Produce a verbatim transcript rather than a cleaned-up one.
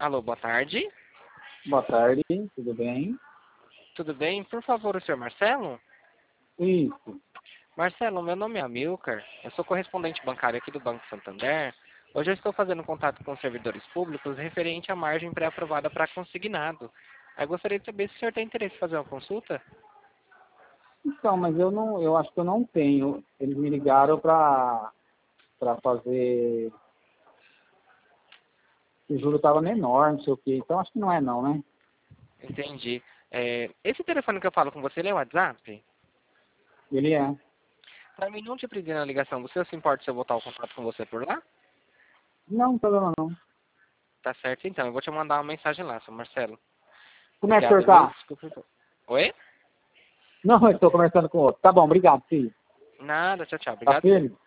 Alô, boa tarde. Boa tarde, tudo bem? Tudo bem? Por favor, o senhor Marcelo? Isso. Marcelo, meu nome é Amilcar. Eu sou correspondente bancário aqui do Banco Santander. Hoje eu estou fazendo contato com os servidores públicos referente à margem pré-aprovada para consignado. Eu gostaria de saber se o senhor tem interesse em fazer uma consulta? Então, mas eu não, eu acho que eu não tenho. Eles me ligaram para para fazer. O juro estava menor, não sei o quê. Então acho que não é não, né? Entendi. É, esse telefone que eu falo com você, ele é o WhatsApp? Ele é. Para mim não te pedir na ligação, você se importa se eu voltar o contato com você por lá? Não, não tem problema não. Tá certo, então. Eu vou te mandar uma mensagem lá, seu Marcelo. Como é que o senhor Obrigado, viu? tá? Desculpa. Oi? Não, eu estou conversando com outro. Tá bom, obrigado, filho. Nada, tchau, tchau. Tá Obrigado, sim. firme?